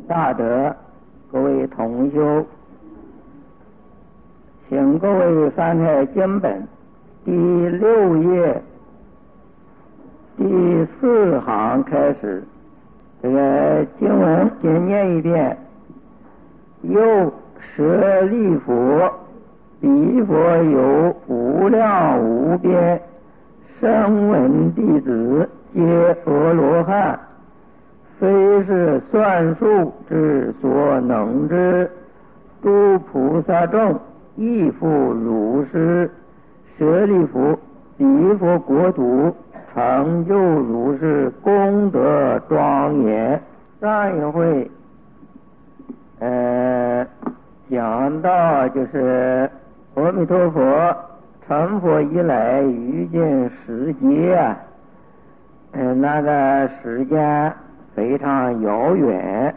大德，各位同修，请各位翻开经本第6页第4行开始，这个经文先念一遍。又舍利佛，彼佛有无量无边声闻弟子，皆阿罗汉，非是算数之所能知。诸菩萨众亦复如是。舍利弗，彼佛国土成就如是功德庄严。上一回讲到就是阿弥陀佛成佛以来于今世界那个时间非常遥远，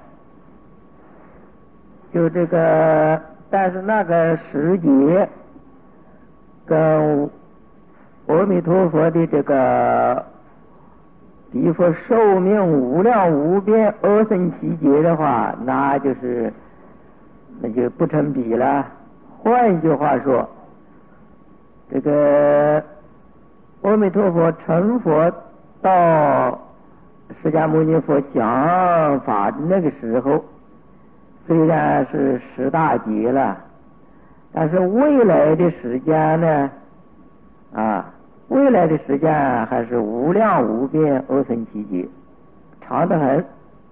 就这个，但是那个时节跟阿弥陀佛的这个彼佛寿命无量无边阿僧祇劫的话，那就不成比了。换一句话说，这个阿弥陀佛成佛到释迦牟尼佛讲法的那个时候，虽然是10大劫了，但是未来的时间呢，未来的时间还是无量无边阿僧祇劫，长得很。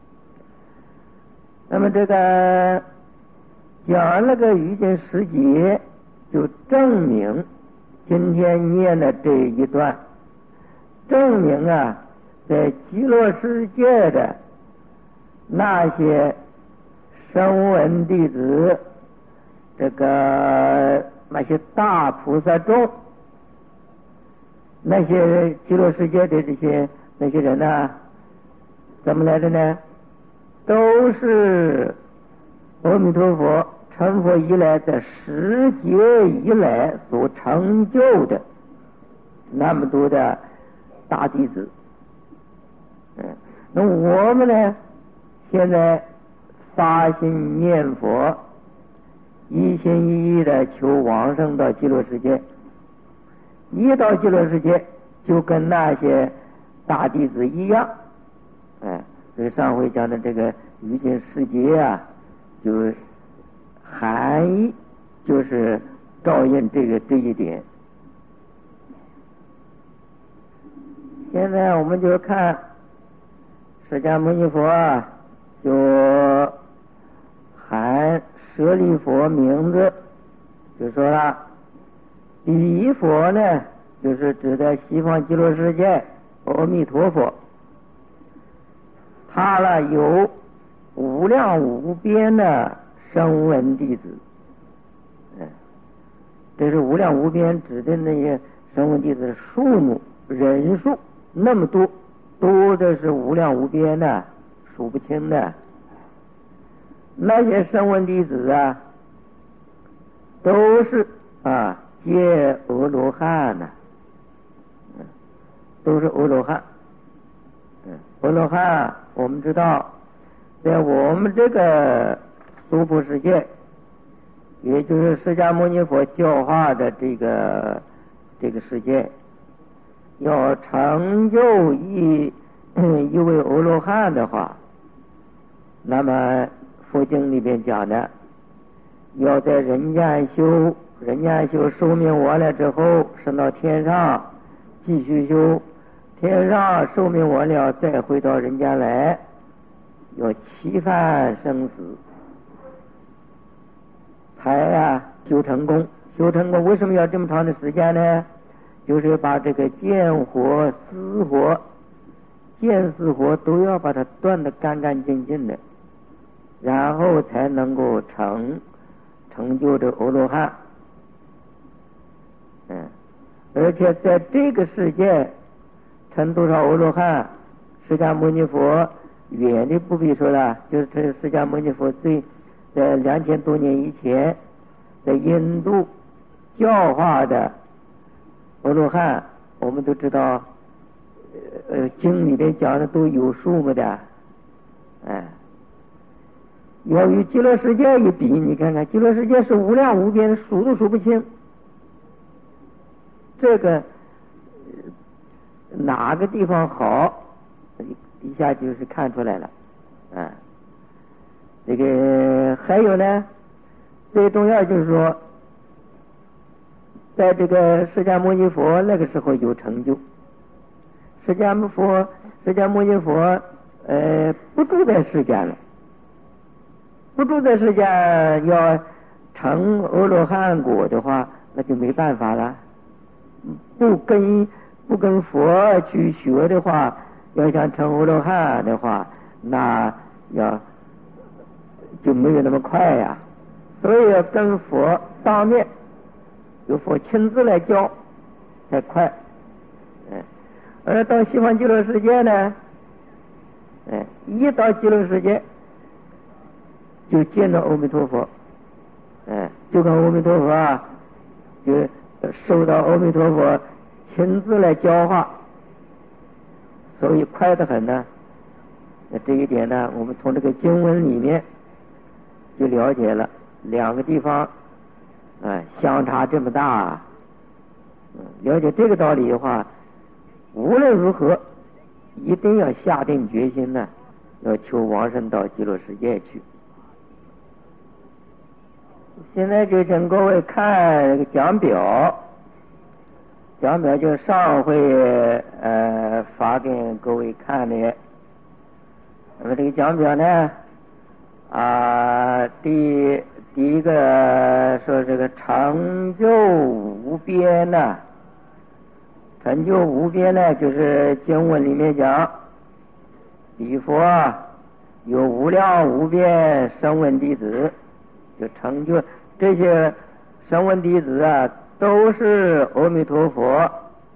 那么这个讲那个于今世劫，就证明今天念的这一段，证明在极乐世界的那些声闻弟子，那些大菩萨众，那些极乐世界的那些人呢，怎么来的呢？都是阿弥陀佛成佛以来的10劫以来所成就的那么多的大弟子。那我们呢，现在发心念佛，一心一意的求往生到极乐世界，一到极乐世界就跟那些大弟子一样。所以上回讲的这个于今世劫就含义就是照应这一点。现在我们就看释迦牟尼佛就喊舍利佛名字，就说了，彼佛呢，就是指的西方极乐世界阿弥陀佛，他有无量无边的声闻弟子。这是无量无边指的那些声闻弟子的数目人数那么多，多的是无量无边的，数不清的。那些声闻弟子都是皆阿罗汉都是阿罗汉。阿罗汉我们知道，在我们这个娑婆世界，也就是释迦牟尼佛教化的这个世界，要成就一位阿罗汉的话，那么佛经里边讲的，要在人间修寿命完了之后升到天上继续修，天上寿命完了再回到人间来，要7番生死才修成功。修成功为什么要这么长的时间呢？就是把这个见火死火见死火都要把它断得干干净净的，然后才能够成就这阿罗汉。而且在这个世界成多少阿罗汉，释迦牟尼佛远的不必说了，就是释迦牟尼佛在2000多年以前在印度教化的阿罗汉，我们都知道经里面讲的都有数目的。 要与极乐世界一比，你看看极乐世界是无量无边，数都数不清，这个哪个地方好，一下就是看出来了。这个还有呢，最重要就是说，在这个释迦牟尼佛那个时候有成就。释迦牟尼佛不住在世间了，不住在世间，要成阿罗汉果的话，那就没办法了。不跟佛去学的话，要想成阿罗汉的话，那就没有那么快呀。所以要跟佛当面，由佛亲自来教才快。而到西方极乐世界呢，一到极乐世界就见到阿弥陀佛，就跟阿弥陀佛啊，就受到阿弥陀佛亲自来教化，所以快得很呢。那这一点呢，我们从这个经文里面就了解了两个地方相差这么大。了解这个道理的话，无论如何一定要下定决心呢，要求往生到极乐世界去。现在就请各位看这个讲表，讲表就上回发给各位看的。那么这个讲表呢，第一个说这个成就无边呢，成就无边呢，就是经文里面讲，彼佛有无量无边声闻弟子，就成就这些声闻弟子啊，都是阿弥陀佛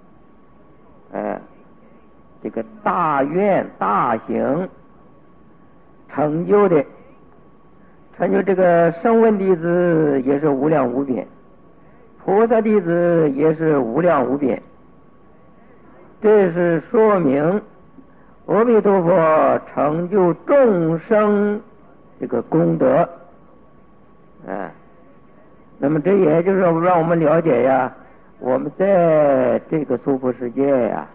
这个大愿大行成就的。成就这个声闻弟子也是无量无边，菩萨弟子也是无量无边。这是说明阿弥陀佛成就众生这个功德。那么这也就是让我们了解呀，我们在这个娑婆世界呀，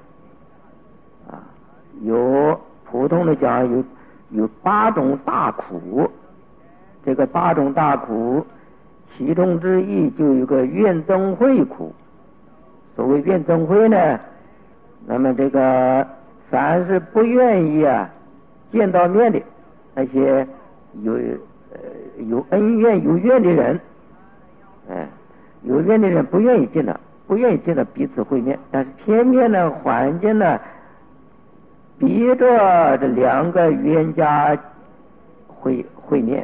有普通的讲有8种大苦。这个8种大苦，其中之一就有个怨憎会苦。所谓怨憎会呢，那么这个凡是不愿意见到面的那些有恩怨有怨的人，有怨的人不愿意见到彼此会面，但是偏偏呢环境呢逼着这2个冤家会面。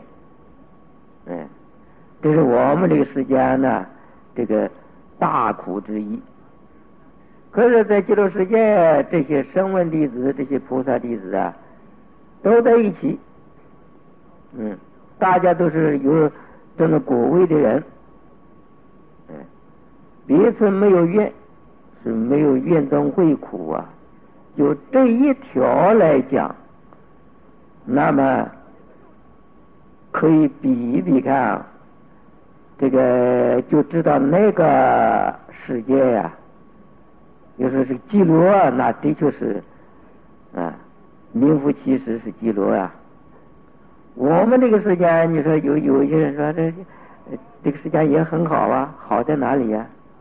这是我们这个世间呢这个大苦之一。可是在极乐世界，这些声闻弟子这些菩萨弟子都在一起，大家都是有这个果位的人，彼此没有怨，是没有怨憎会苦就这一条来讲，那么可以比一比看，这个就知道那个世界就说是极乐那的确是名副其实是极乐我们这个世界，你说有一些人说这个世界也很好好在哪里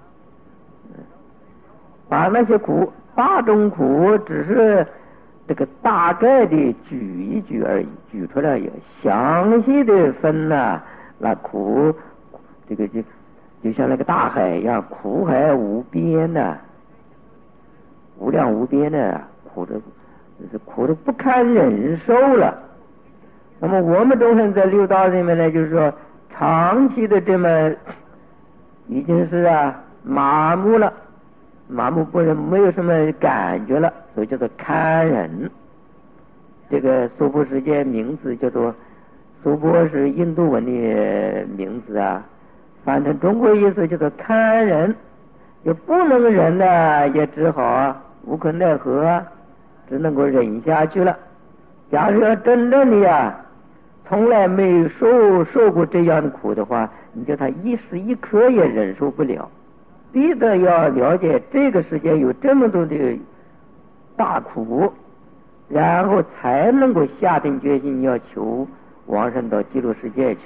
把那些苦8种苦只是这个大概的举一举而已，举出来也详细的分那苦，这个就像那个大海一样，苦海无边无量无边苦的不堪忍受了。那么我们众生在六道里面呢，就是说长期的这么已经是麻木了，麻木不仁，没有什么感觉了，所以叫做堪忍。这个娑婆世界名字叫做娑婆，是印度文的名字翻成中国意思叫做堪忍。也不能忍也只好无可奈何只能够忍下去了。假如要真正的从来没受过这样的苦的话，你叫他一时一刻也忍受不了。逼得要了解这个世界有这么多的大苦，然后才能够下定决心要求往生到极乐世界去。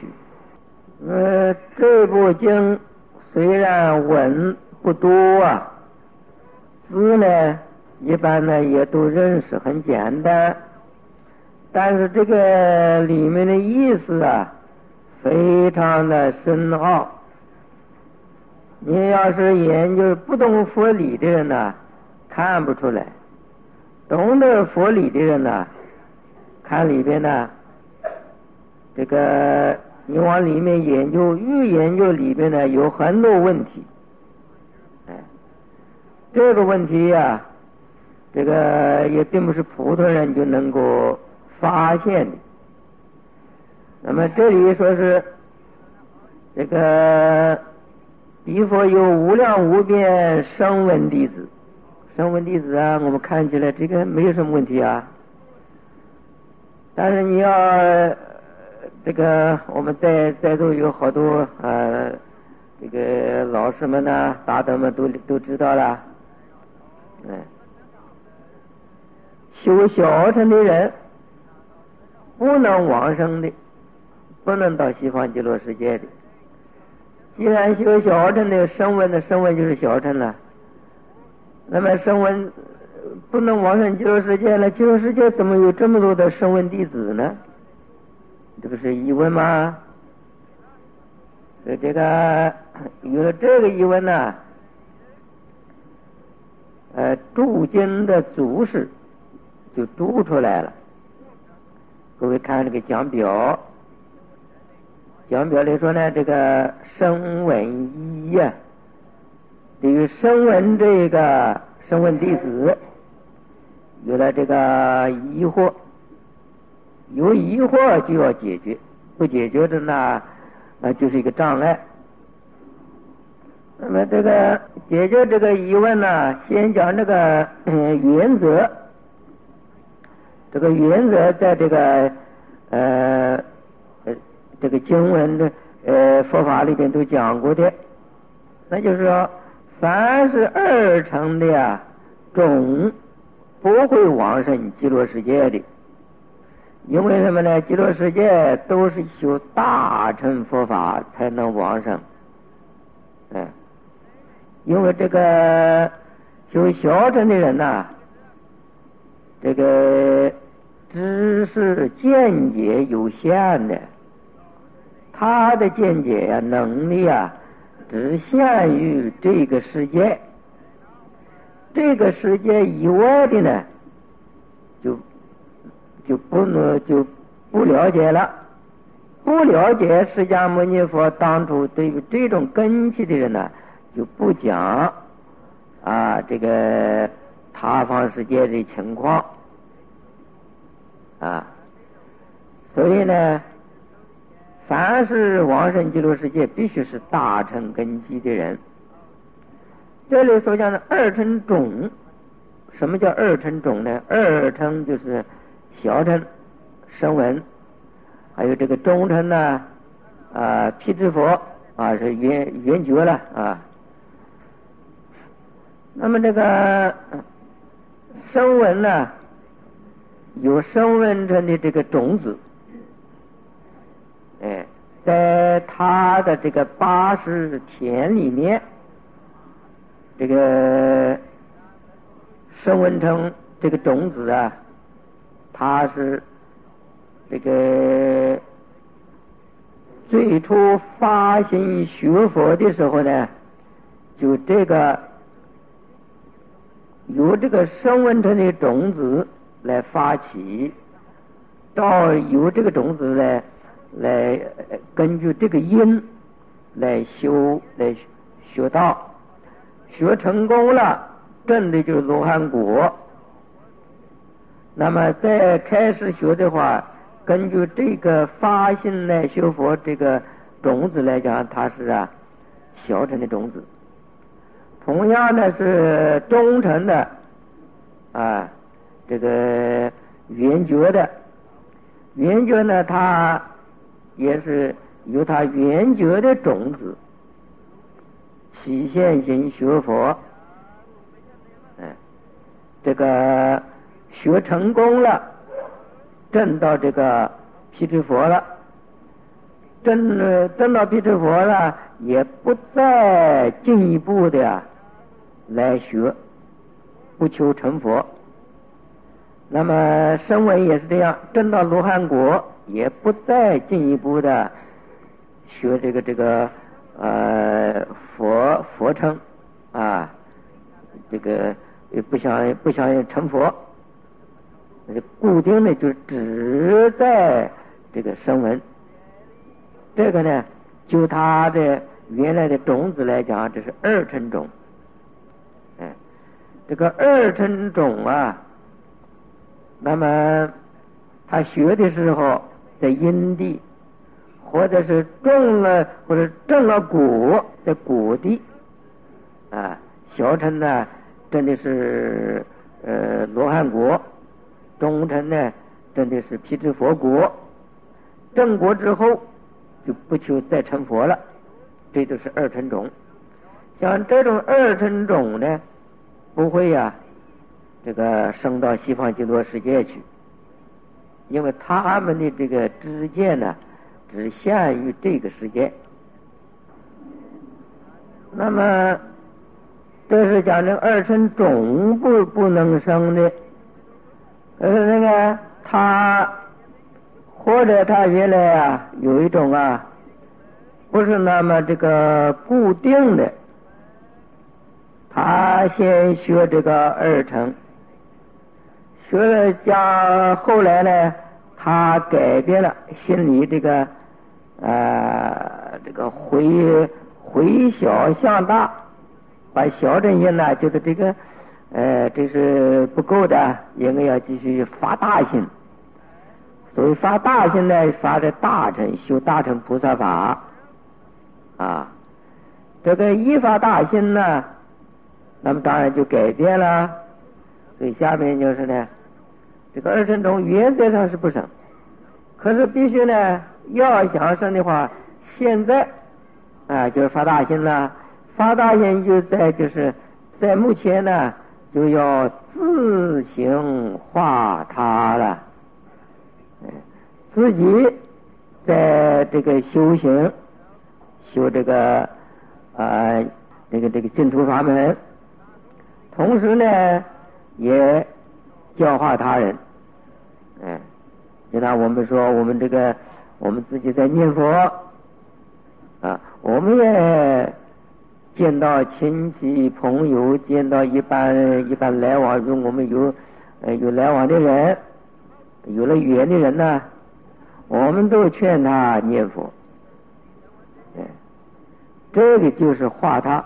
这部经虽然文不多啊，字呢一般呢也都认识很简单，但是这个里面的意思啊非常的深奥。你要是研究不懂佛理的人呢，看不出来；懂得佛理的人呢，看里边呢，这个你往里面研究，越研究里边呢有很多问题。这个问题呀，这个也并不是普通人就能够发现的。那么这里说是这个彼佛有无量无边声闻弟子，声闻弟子啊，我们看起来这个没有什么问题啊。但是你要这个我们在座有好多这个老师们呢，大德们都知道了。修小乘的人不能往生的，不能到西方极乐世界的。既然修小乘的声闻就是小乘了，那么声闻不能往生极乐世界了，极乐世界怎么有这么多的声闻弟子呢？这不是疑问吗？所以这个有了这个疑问呢，注经的注释就注出来了。各位看这个讲表，讲表里说呢，这个声闻一呀，对于声闻这个声闻弟子有了这个疑惑，有疑惑就要解决，不解决的那就是一个障碍。那么这个解决这个疑问呢，先讲这个原则。这个原则在这个这个经文的佛法里边都讲过的，那就是说，凡是二乘的种不会往生极乐世界的。因为什么呢？极乐世界都是修大乘佛法才能往生。因为这个修小乘的人呐，这个知识见解有限的，他的见解呀、能力啊，只限于这个世界。这个世界以外的呢，就不了解了。不了解释迦牟尼佛当初对于这种根器的人呢，就不讲这个他方世界的情况所以呢，凡是往生极乐世界必须是大乘根基的人。这里所讲的二乘种，什么叫二乘种呢？二乘就是小乘声闻，还有这个中乘呢辟支佛是圆觉了那么这个声闻呢，有声闻乘的这个种子，在他的这个80田里面，这个声闻乘这个种子它是这个最初发心学佛的时候呢，就这个由这个声闻乘的种子来发起，到由这个种子来根据这个因来学道，学成功了，证的就是罗汉果。那么再开始学的话，根据这个发心来学佛，这个种子来讲，它是小乘的种子。同样的是中乘的这个圆觉的， 圆觉呢，它也是有它圆觉的种子，起现行学佛。这个学成功了，证到这个辟支佛了，证到辟支佛了，也不再进一步的来学，不求成佛。那么声闻也是这样，证到罗汉果，也不再进一步的学这个佛称啊，这个也不想成佛，固定的就只在这个声闻。这个呢，就它的原来的种子来讲，这是二乘种。这个二乘种啊，那么他学的时候在因地，或者是种了或者正了果，在果地啊。小乘呢真的是罗汉果，中乘呢真的是辟支佛果，正果之后就不求再成佛了，这就是二乘种。像这种二乘种呢，不会这个升到西方极乐世界去，因为他们的这个知见呢只限于这个世界。那么这是讲这二乘种不能生的，那个他或者他原来有一种不是那么这个固定的，他先学这个二乘，学了加后来呢，他改变了心里这个回小向大，把小乘心呢，觉得这个这是不够的，应该要继续发大心。所以发大心呢，发的大乘，修大乘菩萨法啊。这个一发大心呢，那么当然就改变了。所以下面就是呢，这个二乘种原则上是不生，可是必须呢要想生的话，现在就是发大心了。发大心就是在目前呢，就要自行化他了，自己在这个修行，修这个这个净土法门，同时呢也教化他人。就拿我们说，我们我们自己在念佛我们也见到亲戚朋友，见到一般来往中，我们有来往的人，有了语言的人呢，我们都劝他念佛。这个就是化他。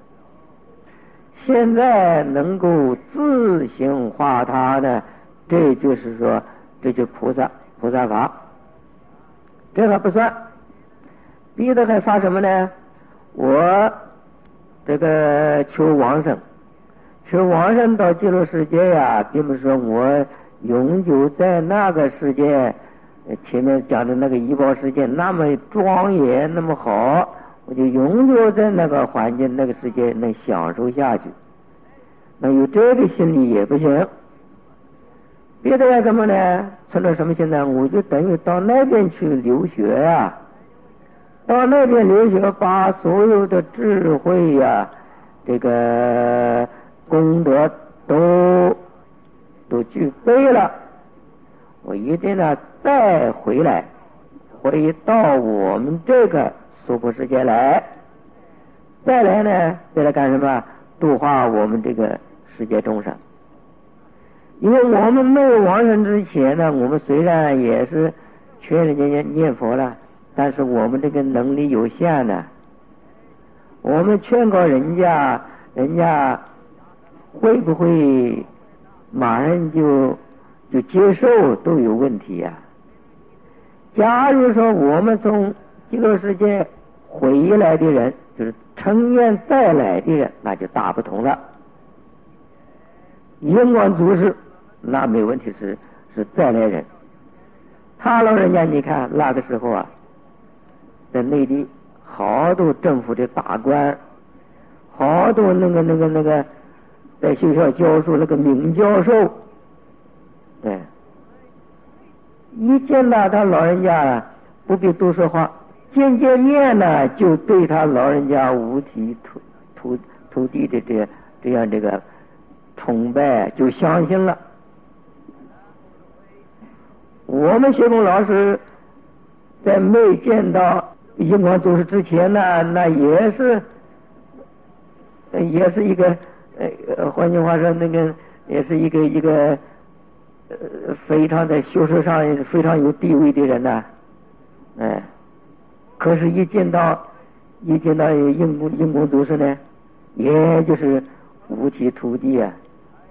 现在能够自行化他呢，这就是说，这就菩萨法。这还不算，逼得还发什么呢？我这个求往生到极乐世界并不是说我永久在那个世界，前面讲的那个医报世界那么庄严那么好，我就永久在那个环境那个世界能享受下去。那有这个心理也不行。别的要什么呢？存着什么心呢？我就等于到那边去留学到那边留学，把所有的智慧这个功德都具备了，我一定再回到我们这个娑婆世界来，再来干什么？度化我们这个世界众生。因为我们没有往生之前呢，我们虽然也是劝人家念佛了，但是我们这个能力有限呢，我们劝告人家会不会马上就接受都有问题假如说我们从极乐世界回来的人，就是成愿再来的人，那就大不同了。因观足世，那没问题，是再来人。 他老人家你看那个时候啊，在内地好多政府的大官，好多那个在学校教书那个名教授，对，一见到他老人家啊，不必多说话，见面呢就对他老人家五体投地的这样这个崇拜，就相信了。我们学工老师在没见到印光祖师之前呢，那也是一个换句话说，那个也是一个非常在学术上非常有地位的人呐，哎，可是一见到印光祖师呢，也就是五体投地啊，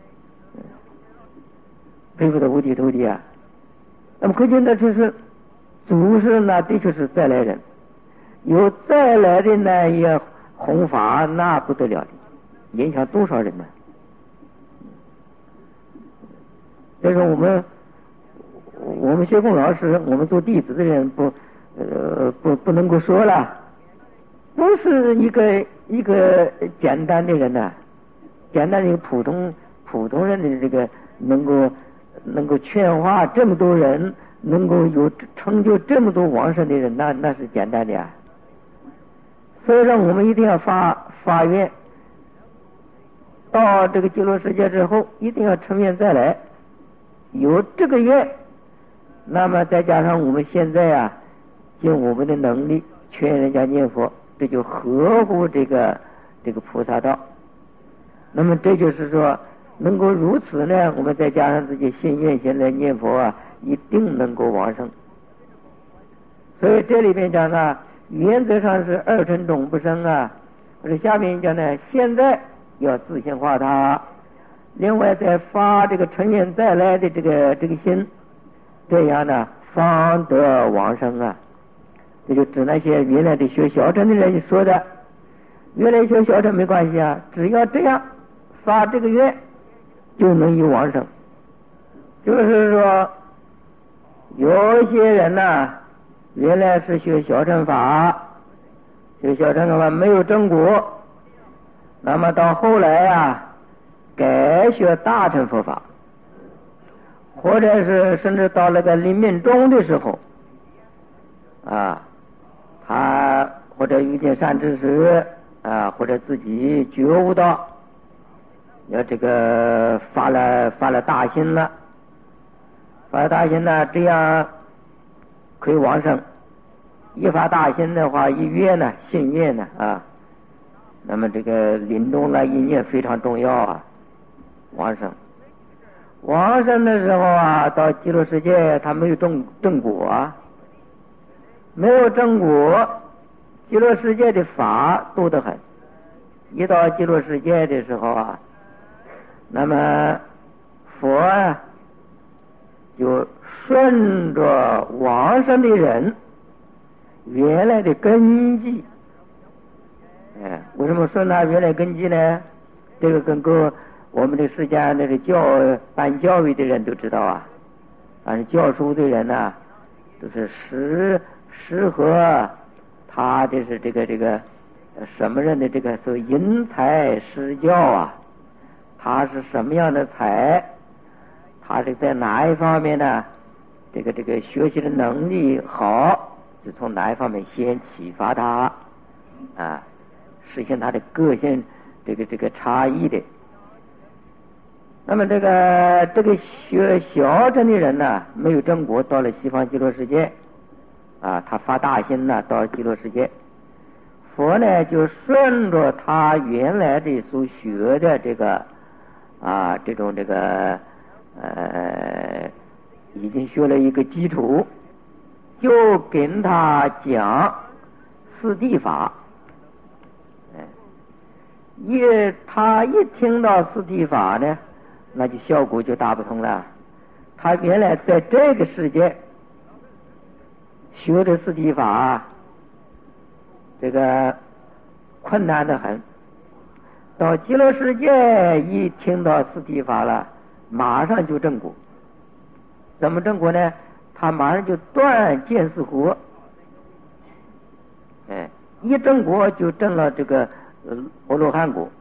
佩服的五体投地啊。那么可见的就是祖师呢，的确是再来人，有再来的呢也弘法，那不得了的，影响多少人呢？所以说我们学工老师，我们做弟子的人不能够说了，不是一个简单的人呐，简单的普通人的这个能够劝化这么多人，能够有成就这么多往生的人，那是简单的呀。所以说我们一定要发愿，到这个极乐世界之后，一定要成愿再来。有这个愿，那么再加上我们现在啊，尽我们的能力劝人家念佛，这就合乎这个菩萨道。那么这就是说，能够如此呢，我们再加上自己信愿心来念佛啊，一定能够往生。所以这里面讲呢，原则上是二乘种不生啊。或者下面讲呢，现在要自性化它，另外再发这个成愿再来的这个心，这样呢方得往生啊。这就指那些原来的学小乘的人说的，原来学小乘没关系啊，只要这样发这个愿就能有往生。就是说有一些人呢，原来是学小乘法，学小乘法没有正果，那么到后来啊改学大乘佛法，或者是甚至到那个临命终的时候啊，他或者遇见善知识啊，或者自己觉悟到要这个发了大心了，发了大心呢，这样可以往生。一发大心的话，一愿呢，信愿呢啊，那么这个临终呢，一念非常重要啊，往生。往生的时候啊，到极乐世界他没有正果啊，没有正果，极乐世界的法多得很。一到极乐世界的时候啊，那么佛啊就顺着往生的人原来的根基，为什么顺他原来根基呢？这个跟我们的世界那个办教育的人都知道啊，反正教书的人呢，都是适合他这是这个什么人的这个所谓因材施教啊，他是什么样的才，他是在哪一方面呢？这个学习的能力好，就从哪一方面先启发他啊，实现他的个性这个差异的。那么这个学小乘的人呢，没有正果，到了西方极乐世界啊，他发大心呢，到了极乐世界，佛呢就顺着他原来的所学的这个啊这种已经学了一个基础，就跟他讲四谛法。他一听到四谛法呢，那就效果就大不同了。他原来在这个世界学的四谛法，这个困难得很。到极乐世界一听到四谛法了，马上就正果。怎么正果呢？ 他马上就断见思惑，一证果就证了这个阿罗汉果。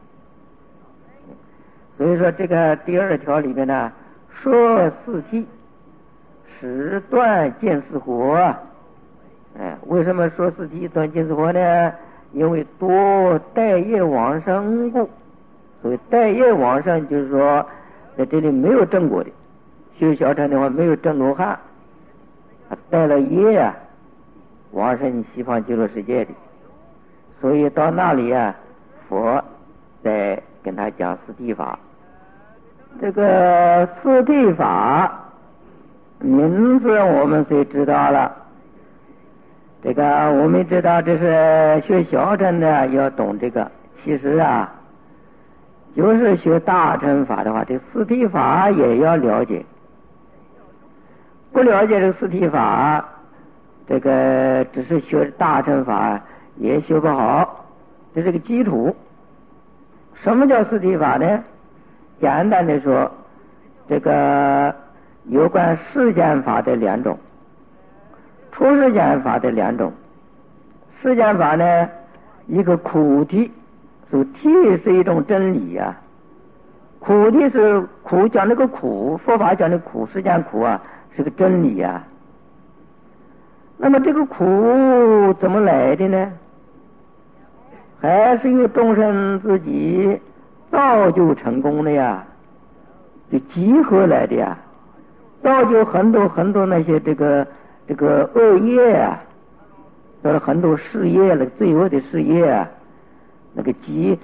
所以说这个第二条里面呢，说四谛使断见思惑。为什么说四谛断见思惑呢？因为多待业往生故。所以待业往生就是说在这里没有证果的，修小乘的话没有证罗汉，他带了业啊往生西方极乐世界的，所以到那里啊佛再跟他讲四谛法。这个四谛法名字我们虽知道了，这个我们知道这是学小乘的要懂这个，其实啊就是学大乘法的话，这四谛法也要了解。不了解这个四谛法，这个只是学大乘法也学不好，这是个基础。什么叫四谛法呢？简单的说，这个有关世间法的两种，出世间法的两种。世间法呢，一个苦谛，所以谛是一种真理啊。苦谛是苦，讲那个苦，佛法讲的苦，世间苦啊，是个真理啊。那么这个苦怎么来的呢？还是由众生自己造就成功的呀，就集合来的呀，造就很多很多那些这个恶业啊，造了很多事业了，罪恶的事业啊，那个集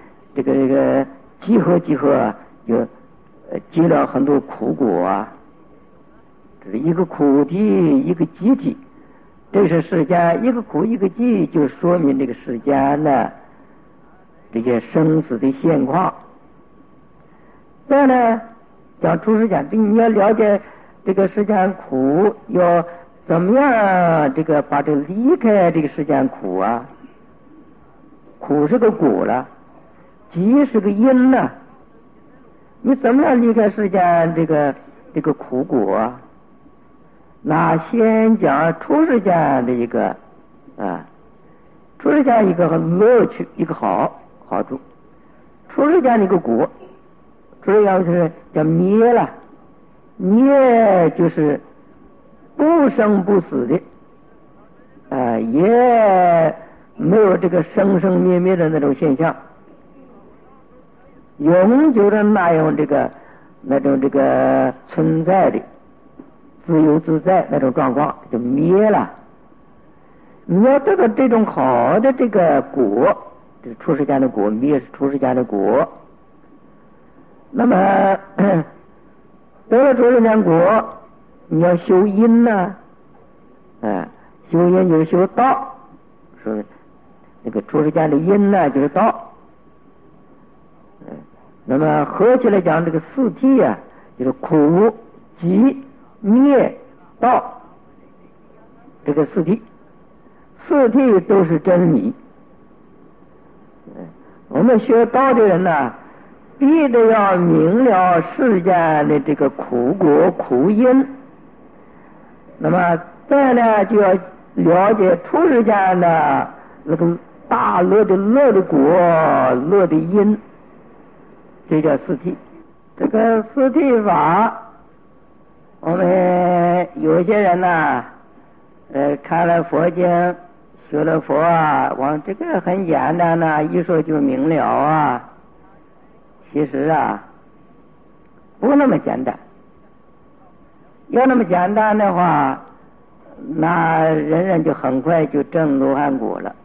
合啊，就结了很多苦果啊。这是一个苦谛，一个集体，这是世间一个苦一个寂，就说明这个世间呢这些生死的现况。再呢讲出世间，你要了解这个世间苦，要怎么样这个把这个离开这个世间苦啊？苦是个果了，寂是个因呐。你怎么样离开世间这个苦果啊？那先讲出世间的一个出世间一个乐趣，一个好处。出世间的一个果，出世间就是叫灭了，灭就是不生不死的，也没有这个生生灭灭的那种现象，永久的那种那种存在的自由自在那种状况就灭了。你要得到这种好的这个果，这是出世间的果，灭是出世间的果。那么得了出世间果，你要修因呢，修因就是修道，说那个出世间的因呢就是道。那么合起来讲，这个四谛啊，就是苦集灭道，这个四谛，四谛都是真理。我们学道的人呢，必得要明了世间的这个苦果苦因，那么再呢就要了解出世间的那个大乐的乐的果，乐的因，这叫四谛。这个四谛法，我们有些人呢，看了佛经，学了佛啊，往这个很简单呐，一说就明了啊。其实啊，不那么简单。要那么简单的话，那人就很快就证罗汉果了。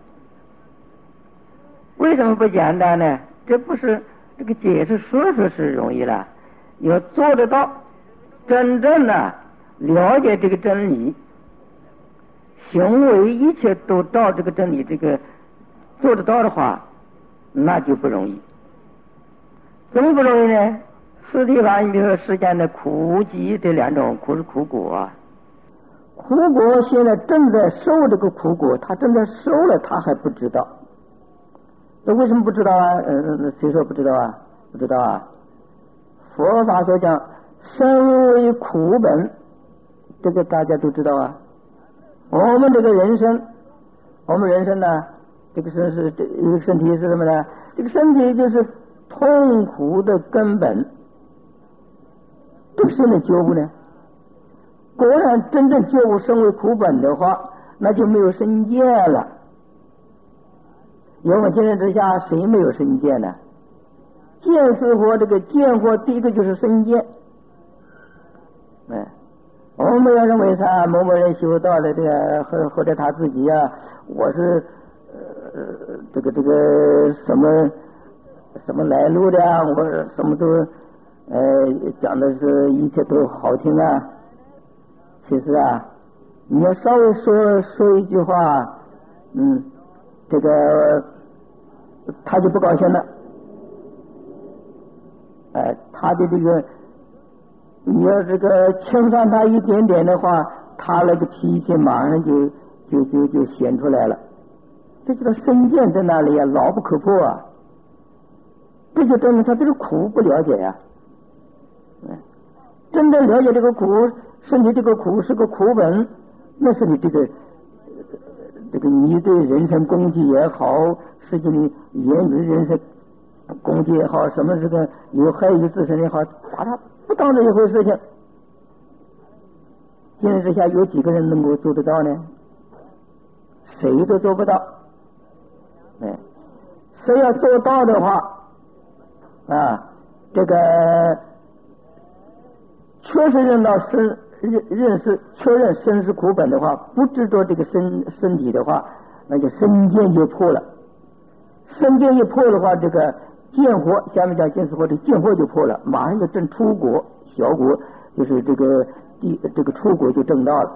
为什么不简单呢？这不是这个解释说是容易了，要做得到，真正的了解这个真理，行为一切都照这个真理这个做得到的话，那就不容易。怎么不容易呢？四谛法，你比如说世间的苦集这两种，苦是苦果啊，苦果现在正在受这个苦果，他正在受了，他还不知道。那为什么不知道啊？谁说不知道啊？不知道啊！佛法所讲，身为苦本， 这个大家都知道啊。我们这个人生，呢，这个是这一个身体是什么呢？这个身体就是痛苦的根本。这个谁能觉悟呢？果然真正觉悟身为苦本的话，那就没有身见了。因为今天之下，谁没有身见呢？见识惑这个见惑，第一个就是身见。我们要认为他某某人修道的这个，或者他自己啊，我是这个什么来路的啊，我什么都讲的是一切都好听啊。其实啊，你要稍微说一句话，这个他就不高兴了。他的这个，你要这个轻看他一点点的话，他那个脾气马上就显出来了。这叫身见在那里啊，牢不可破啊。这就证明他这个苦不了解呀。真正了解这个苦，身体这个苦是个苦本，那是你这个你对人身攻击也好，实际你言语人身攻击也好，什么这个有害于自身也好，把它不当这一回事情。今日之下有几个人能够做得到呢？谁都做不到。谁要做到的话这个确实确认身是苦本的话，不执着这个身体的话，那就身见就破了。身见一破的话，这个见惑，下面讲见识惑，这见惑就破了，马上就证出果，小果就是这个出果就证到了。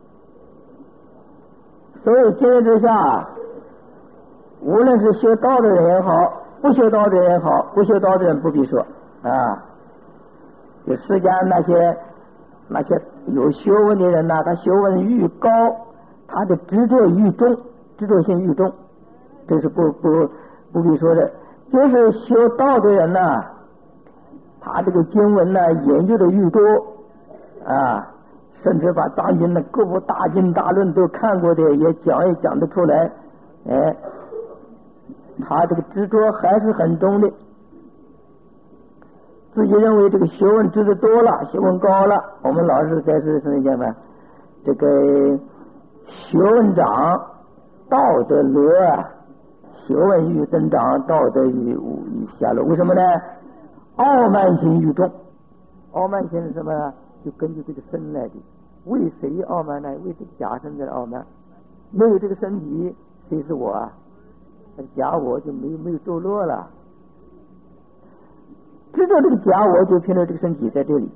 所以今日之下，无论是修道的人也好，不修道的人也好，不修道的人不必说就世间那些有学问的人呐，他学问愈高，他的执着愈重，执着性愈重，这是不必说的。就是修道的人呐，他这个经文呢研究的愈多甚至把当今的各部大经大论都看过的，也讲得出来。他这个执着还是很重的，自己认为这个学问知得多了，学问高了。我们老师在是讲嘛，这个学问长，道德落学问愈增长，道德愈下落。为什么呢？傲慢心愈重。傲慢心是什么呢？就根据这个身来的。为谁傲慢呢？为这个假身在傲慢。没有这个身体，谁是我啊？假我就没有堕落了。知道这个假我，就凭着这个身体在这里。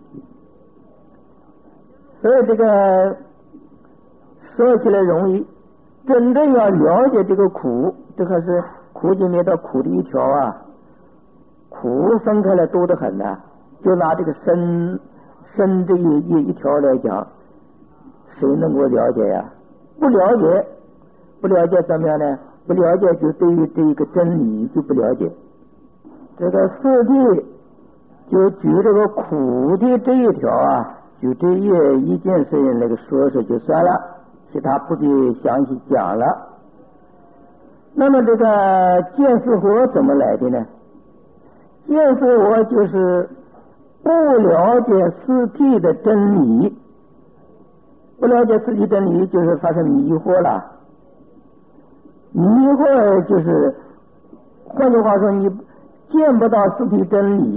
所以这个说起来容易，真正要了解这个苦，这可是苦集灭道苦的一条苦分开来多得很就拿这个身这一条来讲，谁能够了解呀？不了解怎么样呢？不了解就对于这一个真理就不了解。这个四谛就举这个苦的这一条就这一件事情那个说就算了，其他不必详细讲了。那么这个见识惑怎么来的呢？见识惑就是不了解四谛的真理，不了解四谛真理就是发生迷惑了。迷惑就是换句话说，你见不到四谛真理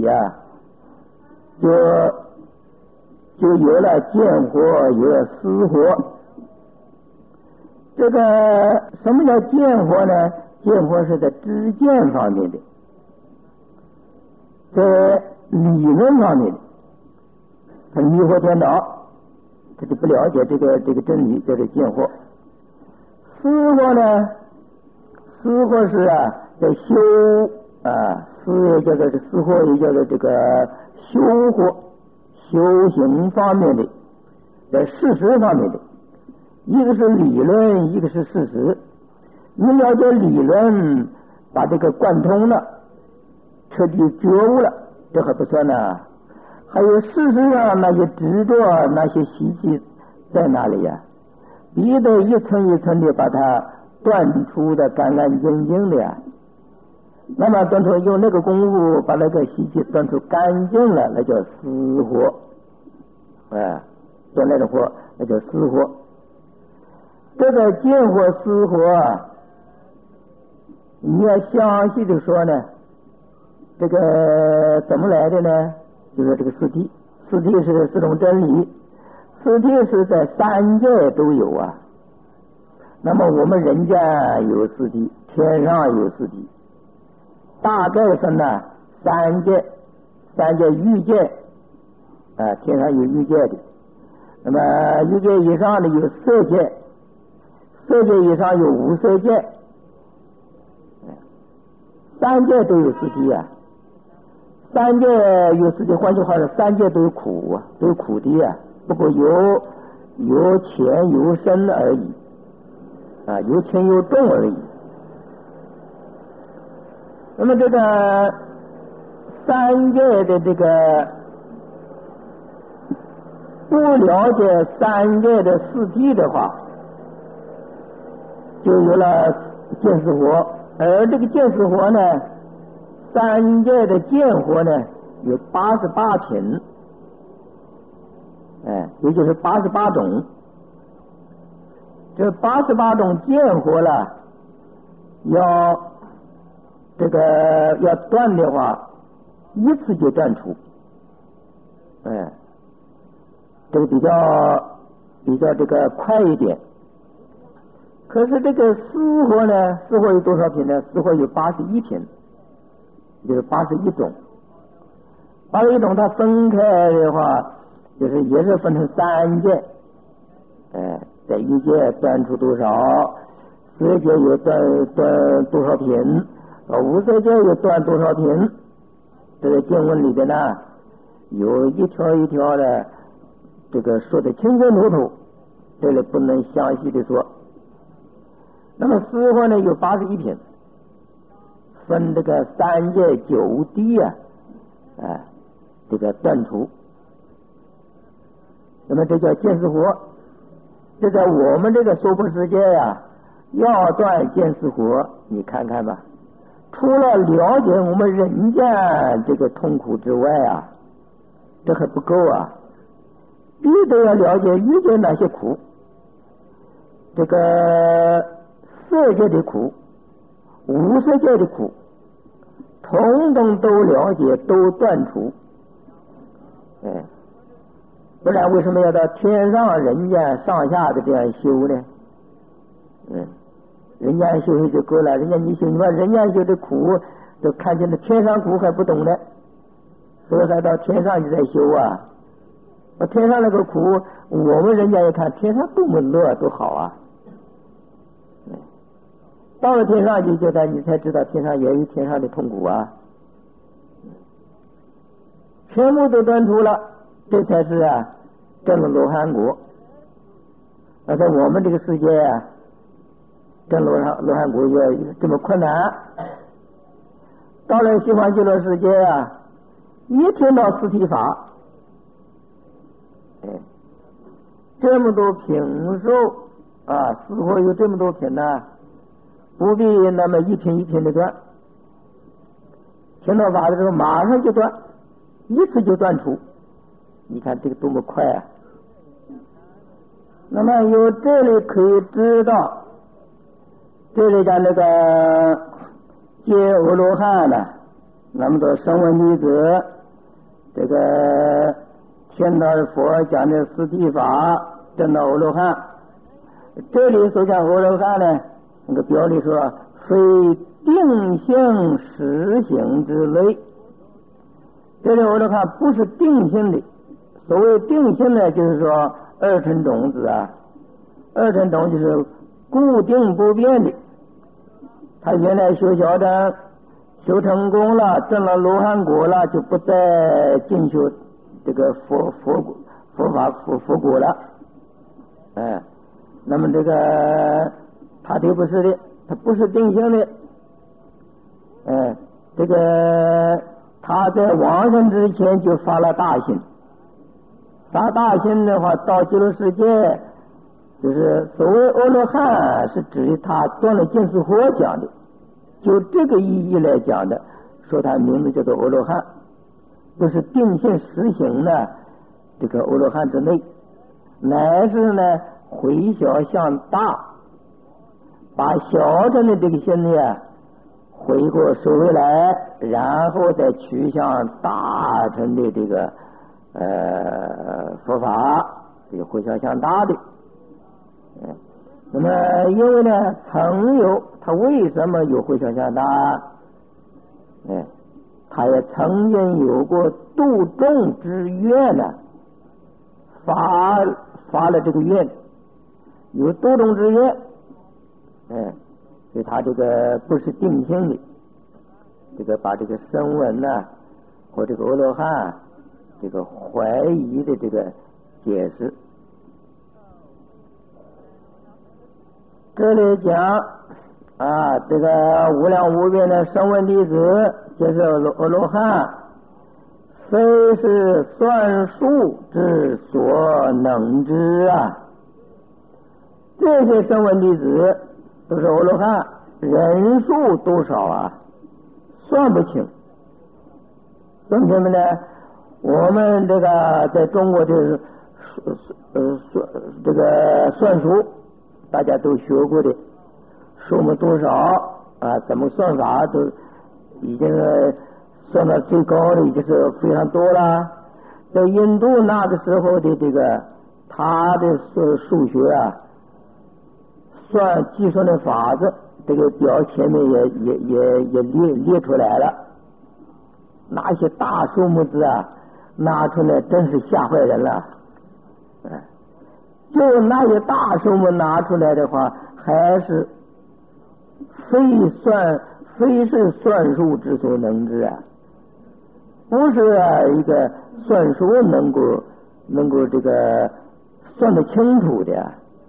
就有了见惑，有了思惑。这个什么叫见惑呢？见惑是在知见方面的，在理论方面的，他迷惑颠倒，他就不了解这个真理，叫做见惑。思惑呢？思惑是在修思也叫做思惑，也叫做这个修惑，修行方面的，在事实方面的。一个是理论，一个是事实。你了解理论，把这个贯通了，彻底觉悟了，这还不算呢。还有事实上那些执着，那些习气在哪里呀？必得一层一层的把它断除的干干净净的呀。那么断除用那个功夫把那个习气断除干净了，那叫死火。断那个火，那叫死火。这个见火死火，你要详细的说呢，这个怎么来的呢？就是这个四谛，四谛是四种真理，四谛是在三界都有啊。那么我们人间有四谛，天上有四谛，大概分呢三界欲界天上有欲界的，那么欲界以上的有色界，色界以上有无色界，三界都有四谛啊。三界有四谛，换句话说，三界都有苦啊，都有苦谛啊，不过有浅有深而已有轻有重而已。那么这个三界的这个不了解三界的四谛的话，就有了见思火。而这个见思火呢，三界的见火呢有88品，也就是88种。这88种见火了，要断的话，一次就断除。这个比较这个快一点。可是这个死火呢，死火有多少品呢？死火有81品，就是81种。81种它分开的话，就是也是分成三界。在欲界断出多少，色界又断多少品，无色界又断多少品。这个经文里边呢，有一条一条的这个说的清清楚楚，这里不能详细的说。那么死火呢有81品，分这个三界9谛这个断除。那么这叫见思火。这在我们这个娑婆世界要断见思火，你看看吧，除了了解我们人间这个痛苦之外这还不够必得要了解欲界那些苦，这个色界的苦，无色界的苦，统统都了解，都断除。不然为什么要到天上人间上下的这样修呢？人间修就够了，人家你修，你把人间修的苦都看见了，天上苦还不懂呢，所以才到天上去再修天上那个苦，我们人家一看天上多么乐，多好到了天上去，就你才知道天上也有天上的痛苦全部都断除了，这才是证了罗汉果。在我们这个世界证罗汉果也这么困难。到了西方极乐世界一听到四谛法，这么多品受死火有这么多品不必那么一品一品的断，听到法的时候马上就断，一次就断除。你看这个多么快那么由这里可以知道，这里讲那个揭阿罗汉那么多声闻弟子，这个听到佛讲的四谛法，证到阿罗汉。这里所讲阿罗汉呢，那个表里说非定性实行之类。这里阿罗汉不是定性的，所谓定性呢，就是说二乘种子二乘种就是固定不变的。他原来修小乘，修成功了，证了罗汉果了，就不再进修这个佛法佛果了。那么这个他这不是的，他不是定性的。这个他在往生之前就发了大心， 发大心的话，到极乐世界，就是所谓阿罗汉，是指他断了尽是佛讲的，就这个意义来讲的，说他名字叫做阿罗汉，不是定性实行的这个阿罗汉之内，乃是呢回小向大，把小乘的这个心呢回过收回来，然后再趋向大乘的这个佛法，这个回小向大的。那么因为呢曾有，他为什么有回小向大？他也曾经有过度众之愿呢，发了这个愿，有度众之愿，所以他这个不是定性的，这个把这个声闻呢和这个阿罗汉这个怀疑的这个解释。这里讲啊，这个无量无边的声闻弟子皆是阿罗汉，非是算数之所能知啊。这些声闻弟子都是阿罗汉，人数多少啊？算不清。为什么呢？我们这个在中国就是这个算术，大家都学过的，数目多少啊？怎么算法都已经算到最高的，已经是非常多了。在印度那个时候的这个他的数学啊，计算的法子，这个表前面也列出来了。那些大数目字啊，拿出来真是吓坏人了。就那些大数目拿出来的话，还是非是算术之所能知啊，不是一个算术能够这个算得清楚的。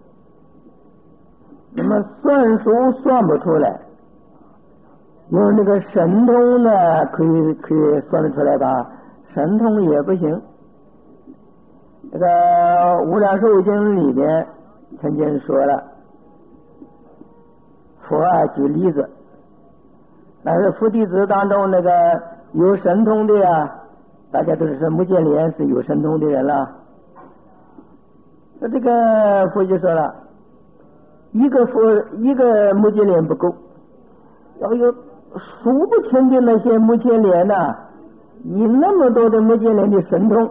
那么算术算不出来，用那个神通呢，可以算得出来吧？神通也不行。这个《无量寿经》里面曾经说了，佛举例子，但是佛弟子当中那个有神通的啊，大家都是目犍连是有神通的人了。那这个佛就说了，一个目犍连不够，要有数不清的那些目犍连呐，以那么多的目犍连的神通，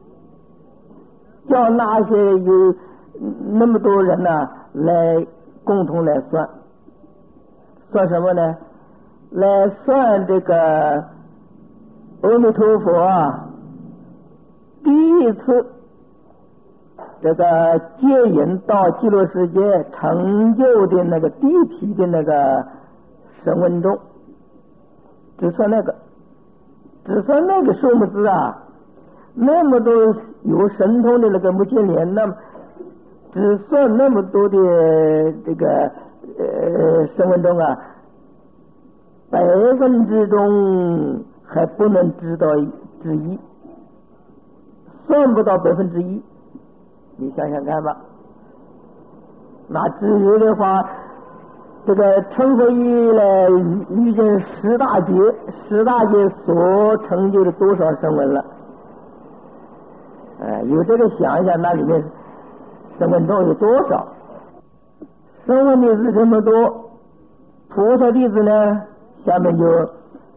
叫那些有那么多人呐来共同来算什么呢？来算这个阿弥陀佛啊，第一次这个接引到极乐世界成就的那个第一批的那个声闻众，只算那个数目字啊，那么多有神通的那个目犍连，那么只算那么多的这个声闻众啊，100%之中还不能知道之一，算不到1%，你想想看吧。那至于的话，这个成佛一来遇见10大劫所成就的多少声闻了？有这个想一想，那里面声闻众有多少？声闻弟子这么多，菩萨弟子呢？下面就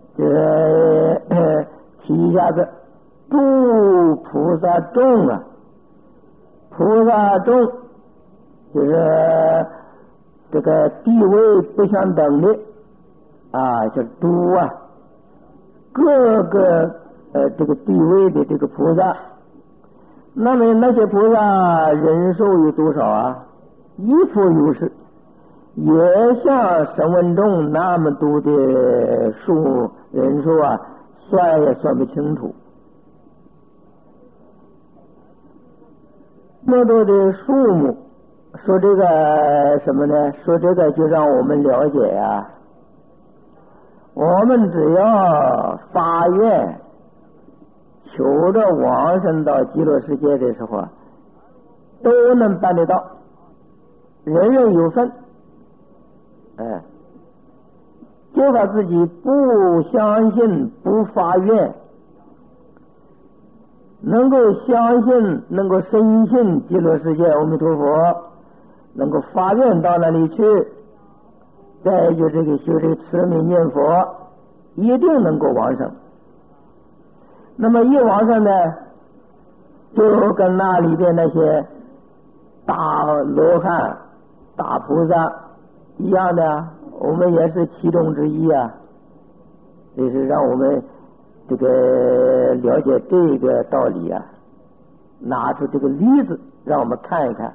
提一下子，诸菩萨众啊，菩萨众就是这个地位不相等的啊，叫诸啊，各个这个地位的这个菩萨。那么那些菩萨人数有多少啊？亦复如是，也像声闻众那么多的人数啊，算也算不清楚。那么多的数目，说这个什么呢？说这个就让我们了解啊，我们只要发愿求着往生到极乐世界的时候啊，都能办得到，人人有份。就怕自己不相信，不发愿，能够相信，能够深信极乐世界阿弥陀佛，能够发愿到那里去，再就这个修这个持名念佛，一定能够往生。那么一往生呢，就跟那里边那些大罗汉、大菩萨一样的，我们也是其中之一啊。这是让我们这个了解这个道理啊，拿出这个例子让我们看一看。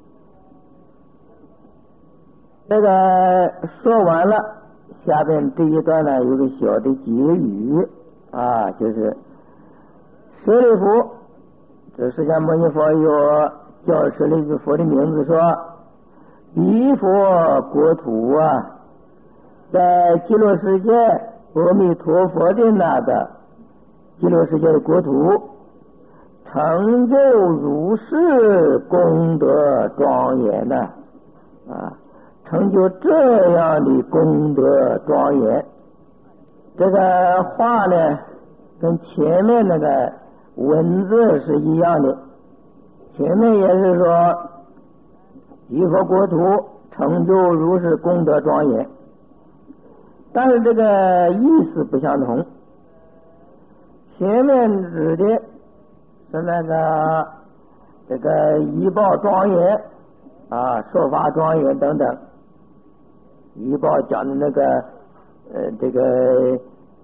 这个说完了，下边这一段呢有个小的结语啊，就是舍利弗，这释迦牟尼佛有叫舍利弗的名字，说彼佛国土啊，在极乐世界阿弥陀佛的那个极乐世界的国土，成就如是功德庄严呐成就这样的功德庄严。这个话呢跟前面那个文字是一样的，前面也是说彼佛国土成就如是功德庄严，但是这个意思不相同。前面指的是那个这个仪报庄严说法庄严等等，仪报讲的那个这个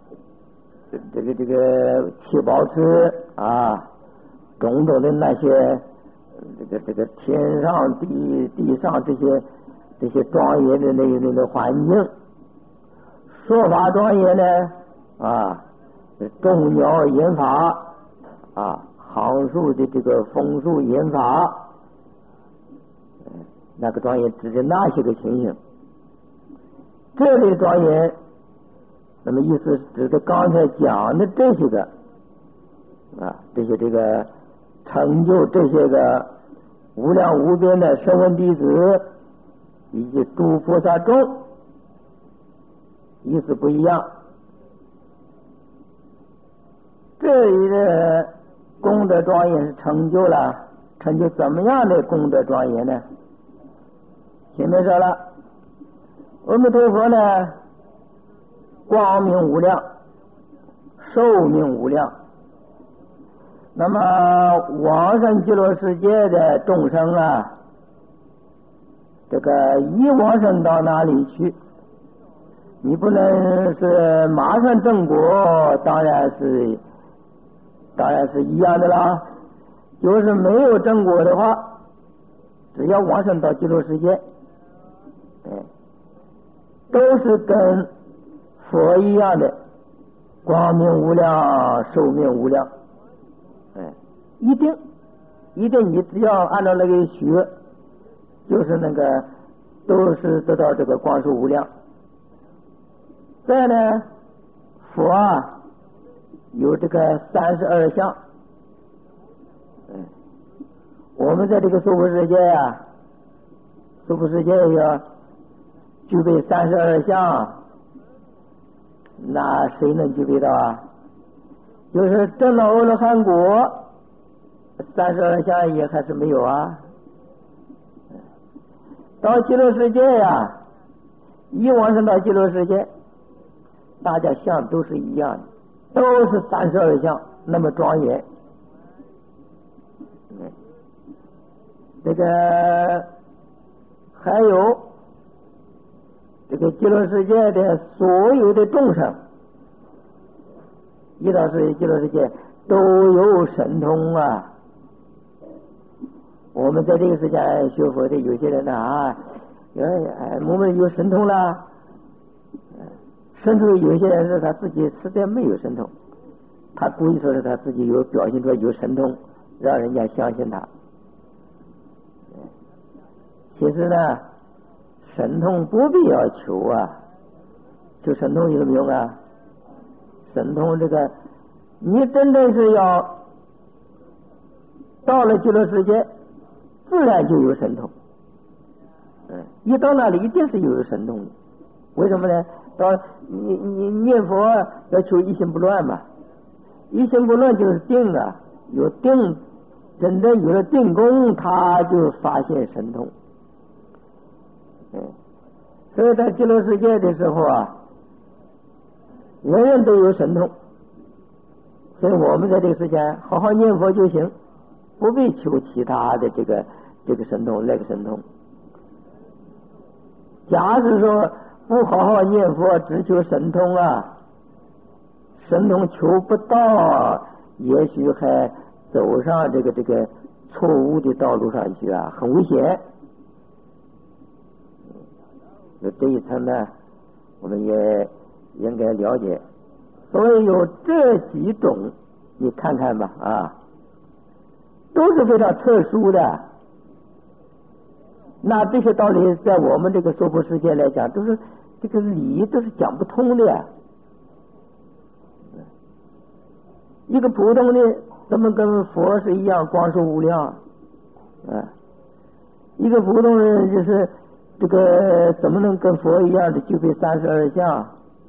七宝池种种的那些这个天上地上这些庄严的那个环境。说法庄严呢众鸟言法行树的这个枫树言法，那个庄严指的那些个情形。这类庄严，那么意思指的刚才讲的这些个这些这个成就这些个无量无边的声闻弟子以及诸菩萨众，意思不一样。这里的功德庄严是成就怎么样的功德庄严呢？前面说了，阿弥陀佛呢光明无量，寿命无量。那么往生极乐世界的众生这个一往生到哪里去，你不能是马上正果，当然是一样的啦。就是没有正果的话，只要往生到极乐世界，都是跟佛一样的光明无量，寿命无量。一定你只要按照那个学，就是那个都是得到这个光寿无量。再呢，佛有这个32相。我们在这个娑婆世界娑婆世界要具备32相，那谁能具备到就是证到阿罗汉果，32相也还是没有到极乐世界一往生到极乐世界，大家相都是一样的，都是32相那么庄严。这个还有这个极乐世界的所有的众生，一到是极乐世界都有神通我们在这个世界学佛的有些人我们有神通了，甚至有些人是他自己实在没有神通，他故意说是他自己有表现出有神通，让人家相信他。其实呢，神通不必要求求神通有什么用神通这个你真正是要到了极乐世界，自然就有神通。一到那里一定是有神通的。为什么呢？到你念佛要求一心不乱嘛，一心不乱就是定啊，有定，真正有了定功，他就发现神通。所以在极乐世界的时候啊，人人都有神通。所以我们在这个时间好好念佛就行，不必求其他的这个神通那个神通。假使说不好好念佛，只求神通啊，神通求不到，也许还走上这个错误的道路上去啊，很危险。这一层呢，我们也应该了解。所以有这几种，你看看吧啊，都是非常特殊的。那这些道理在我们这个娑婆世界来讲，都是这个理都是讲不通的呀。一个普通的怎么跟佛是一样光寿无量？一个普通人就是这个怎么能跟佛一样的具备32相？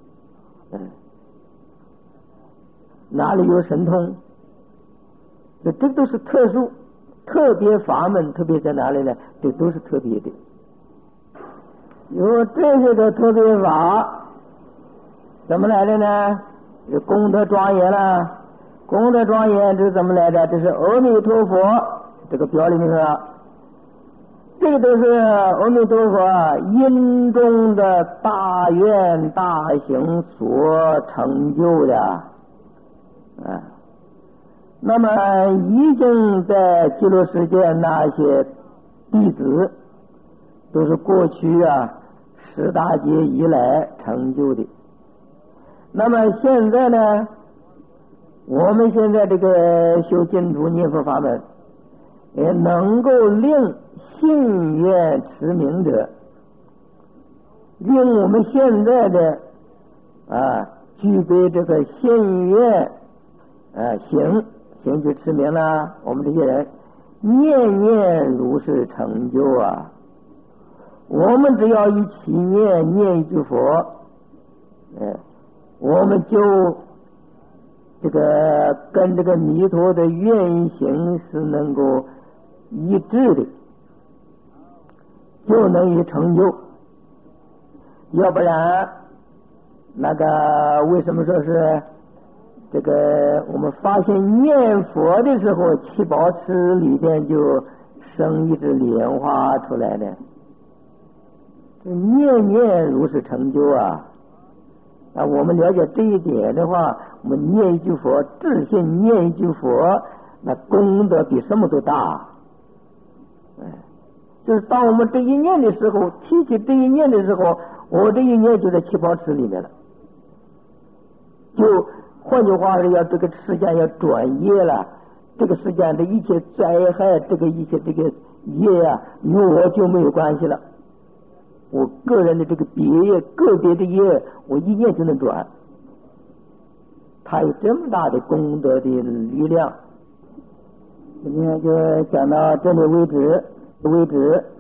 哪里有神通？这都是特殊特别法门，特别在哪里呢？这都是特别的。有这些个特别法，怎么来的呢？这功德庄严了。功德庄严这是怎么来的？这是阿弥陀佛这个表里面说，这个都是阿弥陀佛因中的大愿大行所成就的。那么已经在极乐世界那些弟子，都是过去10大劫以来成就的。那么现在呢，我们现在这个修净土念佛法门，也能够令信愿持名者，令我们现在的具备这个信愿行就持名了，我们这些人念念如是成就啊。我们只要一起念一句佛，我们就这个跟这个弥陀的愿行是能够一致的，就能以成就。要不然那个为什么说是这个我们发现念佛的时候，七宝池里边就生一只莲花出来的？念念如是成就啊！我们了解这一点的话，我们念一句佛，自信念一句佛，那功德比什么都大。就是当我们这一念的时候，提起这一念的时候，我这一念就在七宝池里面了。就换句话说，要这个世间要转业了，这个世间的一切灾害，这个一切这个业与我就没有关系了。我个人的这个个别的业，我一念就能转。他有这么大的功德的力量。今天就讲到这里为止。